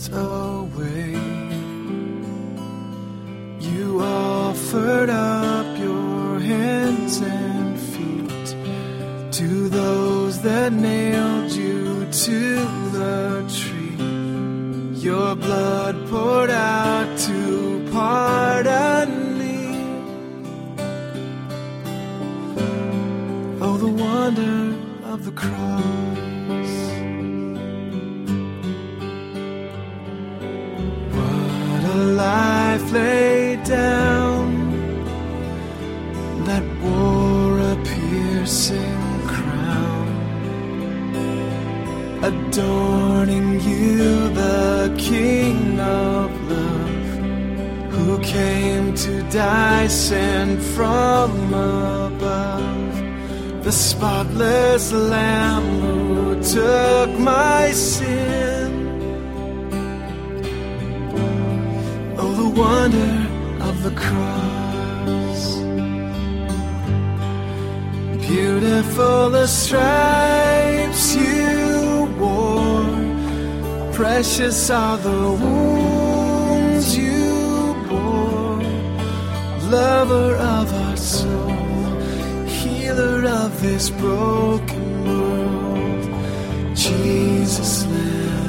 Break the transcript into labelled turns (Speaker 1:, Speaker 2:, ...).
Speaker 1: sins away. You offered up your hands and feet to those that nailed you to the tree. Your blood poured out to pardon me. Oh, the wonder of the cross. What a life laid down that wore a piercing crown, adorning you, the King of love, who came to die, sent from above, the spotless Lamb who took my sin. Oh, the wonder of the cross. Beautiful the stripes you wore, precious are the wounds you bore. Lover of our soul, healer of this broken world, Jesus, Lamb